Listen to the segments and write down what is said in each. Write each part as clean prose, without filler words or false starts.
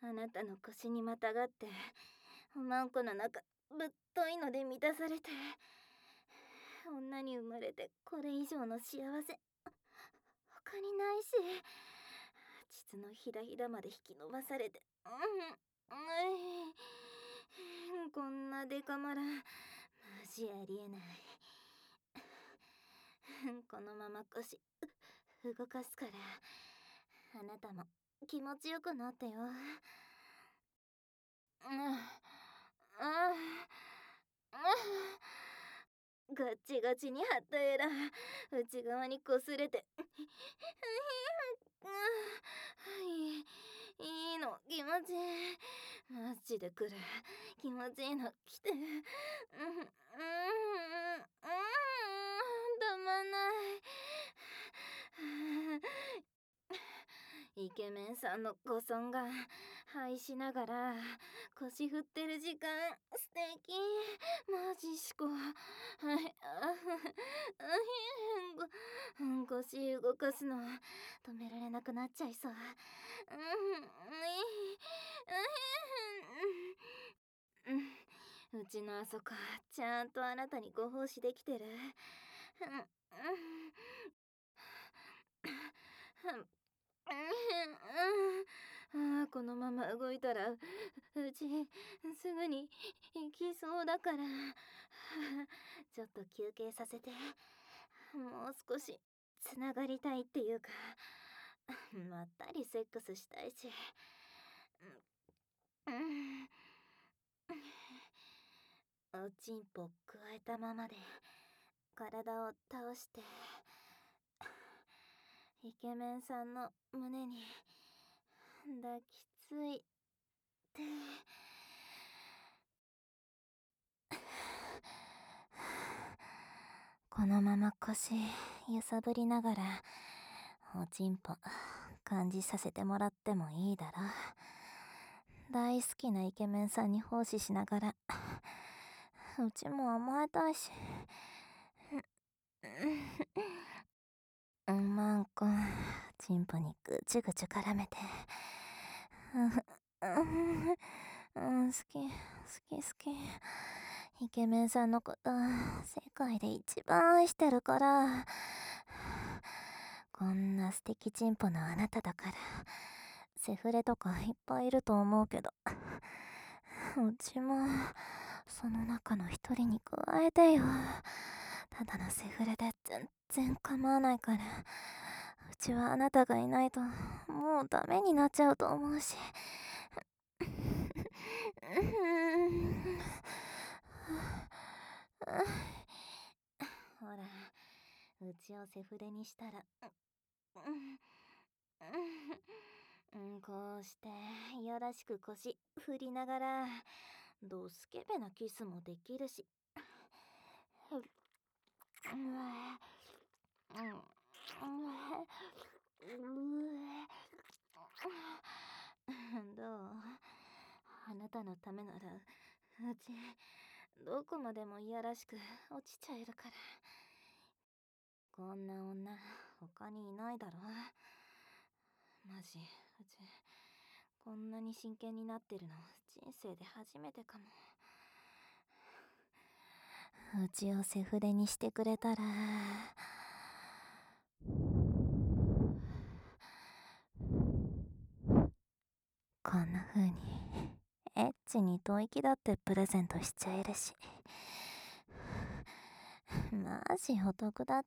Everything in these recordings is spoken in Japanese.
あなたの腰にまたがって、おまんこの中ぶっといので満たされて、女に生まれてこれ以上の幸せ他にないし、膣のひだひだまで引き伸ばされて、こんなデカマラマジありえない。このまま腰動かすから、あなたも気持ちよくなってよ。ガッチガチに張ったエラ内側に擦れていいの気持ちいい。マジで来る。気持ちいいの来て。たまんない。イケメンさんのご尊が拝しながら腰振ってる時間素敵。マジ至高。はい、腰動かすの止められなくなっちゃいそう。うちのあそこちゃんとあなたにご奉仕できてる。このまま動いたらうちすぐに行きそうだから、ちょっと休憩させて。もう少しつながりたいっていうか、まったりセックスしたいし。おちんぽくわえたままで体を倒してイケメンさんの胸に抱きついて、このまま腰揺さぶりながらおちんぽ感じさせてもらってもいいだろ。大好きなイケメンさんに奉仕しながらうちも甘えたいし。まんこチンポにぐちゅぐちゅ絡めて、好き好き好き。イケメンさんのこと世界で一番愛してるから。こんな素敵チンポのあなただからセフレとかいっぱいいると思うけど、うちもその中の一人に加えてよ。ただのセフレで全然構わないから。うちはあなたがいないともうダメになっちゃうと思うし。ほら、うちをセフレにしたらこうしていやらしく腰振りながらドスケベなキスもできるし。どう？あなたのためならうちどこまでもいやらしく落ちちゃえるから。こんな女他にいないだろ。マジうちこんなに真剣になってるの人生で初めてかも。うちをセフレにしてくれたらこんな風にエッチに吐息だってプレゼントしちゃえるし。マジお得だって。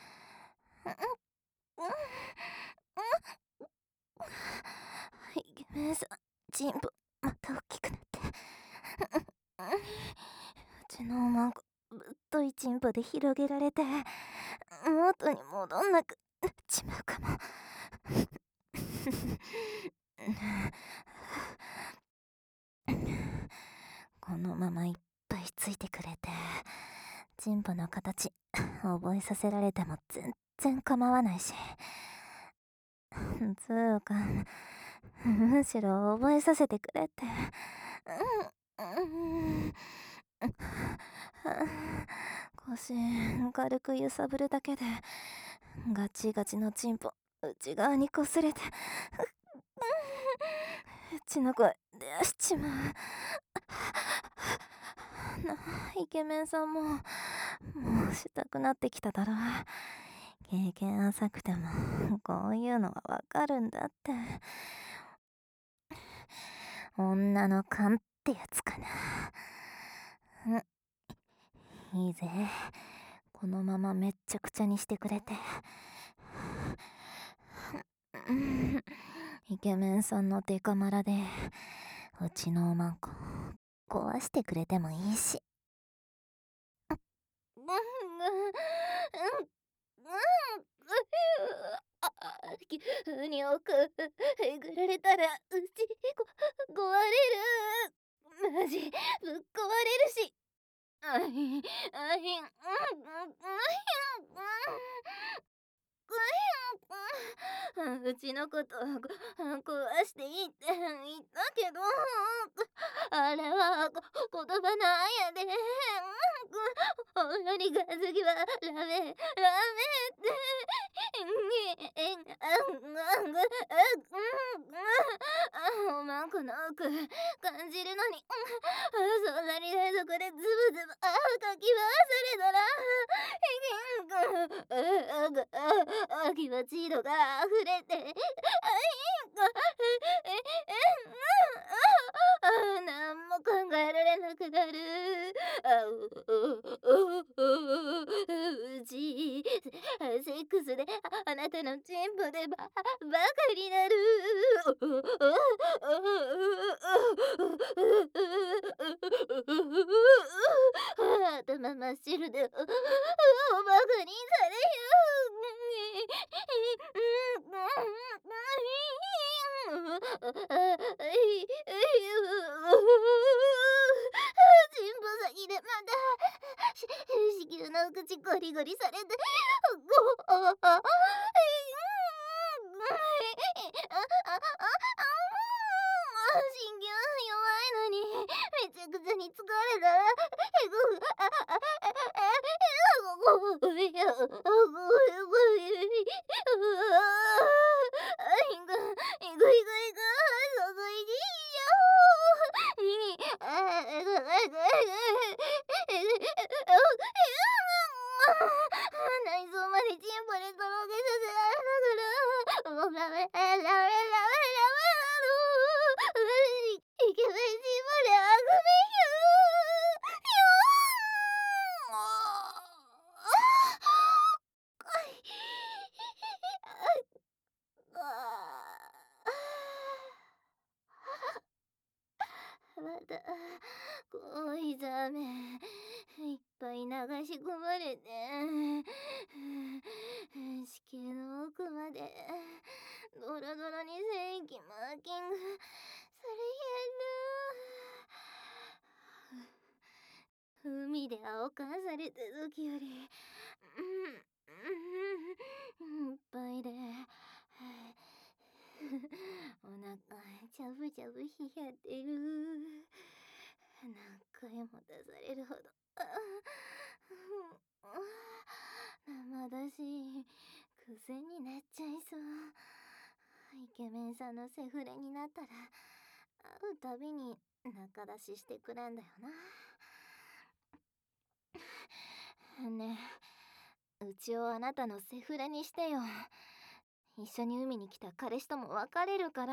イケメンさんチンポまた大きくなって、うちのおまんこぶっといチンポで広げられて元に戻んなくなっちまうかも。このままいっぱいついてくれてチンポの形覚えさせられても全然構わないし。つうかむしろ覚えさせてくれって。腰軽く揺さぶるだけでガチガチのチンポ内側に擦れてちの声出しちまう。イケメンさんもうしたくなってきただろ。経験浅くてもこういうのはわかるんだって。女の勘ってやつかな。いいぜ、このままめっちゃくちゃにしてくれて。イケメンさんのデカマラでうちのおまんこ壊してくれてもいいし。急に奥えぐられたらうち壊れる。マジぶっ壊れるし。あいあいうちのこと壊していいって言ったけど、あれは言葉なんやで。女にが次はラメっておまんこの奥感じるのに、そんなに連続でズブズブかき回されたら気持ちいいのが溢れて、なんも考えられなくなる。うちセックスであなたのチンポでバカになる。頭真っ白でバカにされチンポ先でまた子宮の口ゴリゴリされて、心臓弱いのにめちゃくちゃに疲れたら内臓までチンポでとろけさせられながら、ラメラメラメラメイケメンチンポであぐめまた恋ざめいっぱい流し込まれて、子宮の奥までドロドロに精液マーキングされやる。海で青かされた時よりいっぱいでお腹ジャブジャブ冷やってる。何回も出されるほど生だし癖になっちゃいそう。イケメンさんのセフレになったら会うたびに仲出ししてくれんだよな。ねえ、うちをあなたのセフレにしてよ。一緒に海に来た彼氏とも別れるから。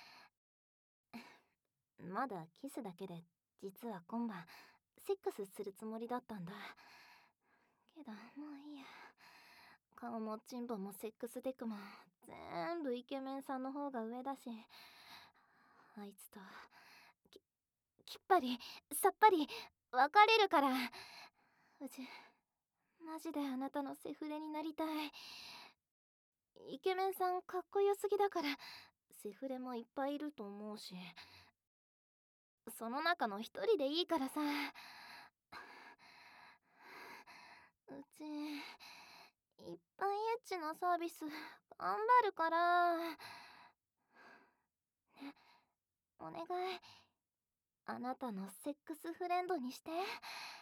まだキスだけで実は今晩セックスするつもりだったんだけど、もういいや。顔もチンポもセックステクも全部イケメンさんの方が上だし、あいつときっぱりさっぱり別れるから。うちマジであなたのセフレになりたい。イケメンさんかっこよすぎだからセフレもいっぱいいると思うし、その中の一人でいいからさ。うちいっぱいエッチなサービス頑張るから、ね、お願い、あなたのセックスフレンドにして。